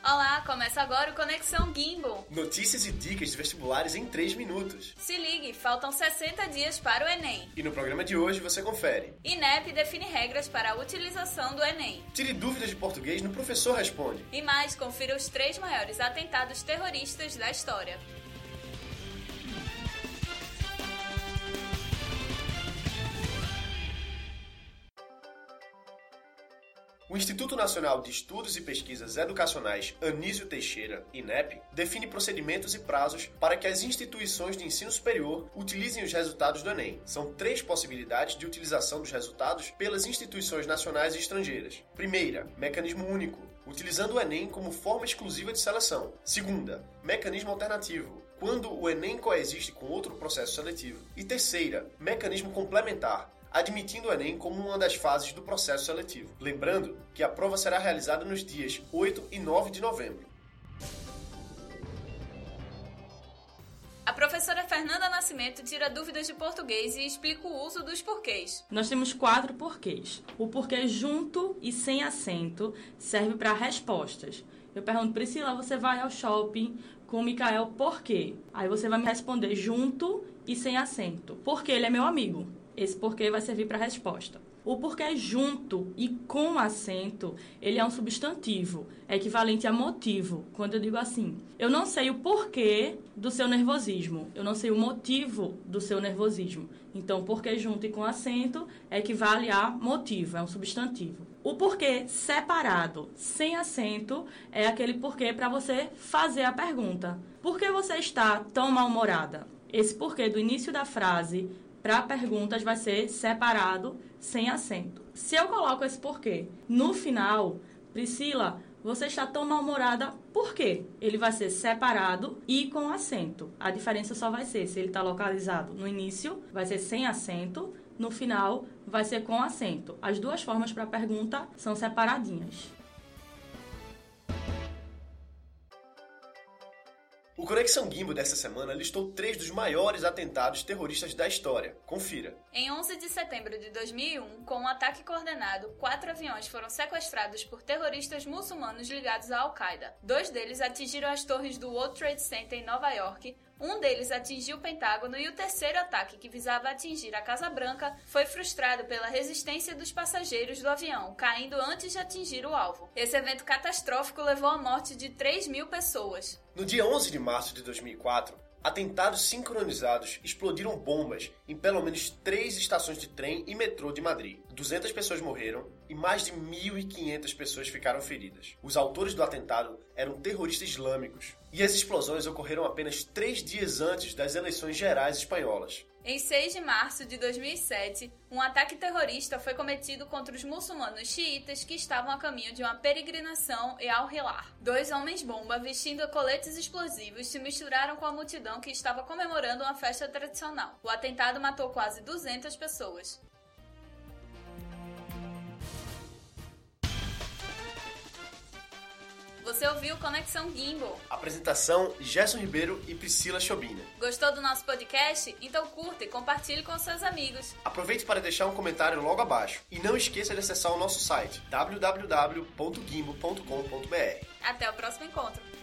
Olá, começa agora o Conexão Gimbal. Notícias e dicas de vestibulares em 3 minutos. Se ligue, faltam 60 dias para o Enem. E no programa de hoje você confere. INEP define regras para a utilização do Enem. Tire dúvidas de português no Professor Responde. E mais, confira os 3 maiores atentados terroristas da história. O Instituto Nacional de Estudos e Pesquisas Educacionais Anísio Teixeira, INEP, define procedimentos e prazos para que as instituições de ensino superior utilizem os resultados do Enem. São 3 possibilidades de utilização dos resultados pelas instituições nacionais e estrangeiras. Primeira, mecanismo único, utilizando o Enem como forma exclusiva de seleção. Segunda, mecanismo alternativo, quando o Enem coexiste com outro processo seletivo. E terceira, mecanismo complementar, admitindo o Enem como uma das fases do processo seletivo. Lembrando que a prova será realizada nos dias 8 e 9 de novembro. A professora Fernanda Nascimento tira dúvidas de português e explica o uso dos porquês. Nós temos 4 porquês. O porquê junto e sem acento serve para respostas. Eu pergunto, Priscila, você vai ao shopping com o Mikael por quê? Aí você vai me responder junto e sem acento. Porque ele é meu amigo. Esse porquê vai servir para a resposta. O porquê junto e com acento, ele é um substantivo, é equivalente a motivo. Quando eu digo assim, eu não sei o porquê do seu nervosismo, eu não sei o motivo do seu nervosismo. Então, porquê junto e com acento equivale a motivo, é um substantivo. O porquê separado, sem acento, é aquele porquê para você fazer a pergunta. Por que você está tão mal-humorada? Esse porquê do início da frase para perguntas vai ser separado, sem acento. Se eu coloco esse porquê no final, Priscila, você está tão mal-humorada, por quê? Ele vai ser separado e com acento. A diferença só vai ser, se ele está localizado no início, vai ser sem acento, no final vai ser com acento. As 2 formas para pergunta são separadinhas. O Conexão Gimbal desta semana listou 3 dos maiores atentados terroristas da história. Confira. Em 11 de setembro de 2001, com um ataque coordenado, 4 aviões foram sequestrados por terroristas muçulmanos ligados à Al-Qaeda. 2 deles atingiram as torres do World Trade Center em Nova York, um deles atingiu o Pentágono e o terceiro ataque, que visava atingir a Casa Branca, foi frustrado pela resistência dos passageiros do avião, caindo antes de atingir o alvo. Esse evento catastrófico levou à morte de 3.000 pessoas. No dia 11 de março de 2004, atentados sincronizados explodiram bombas em pelo menos 3 estações de trem e metrô de Madrid. 200 pessoas morreram e mais de 1.500 pessoas ficaram feridas. Os autores do atentado eram terroristas islâmicos. E as explosões ocorreram apenas 3 dias antes das eleições gerais espanholas. Em 6 de março de 2007, um ataque terrorista foi cometido contra os muçulmanos xiitas que estavam a caminho de uma peregrinação em Al-Hilal. 2 homens-bomba vestindo coletes explosivos se misturaram com a multidão que estava comemorando uma festa tradicional. O atentado matou quase 200 pessoas. Você ouviu Conexão Gimbal. Apresentação: Gerson Ribeiro e Priscila Chobina. Gostou do nosso podcast? Então curta e compartilhe com seus amigos. Aproveite para deixar um comentário logo abaixo. E não esqueça de acessar o nosso site www.gimbal.com.br. Até o próximo encontro.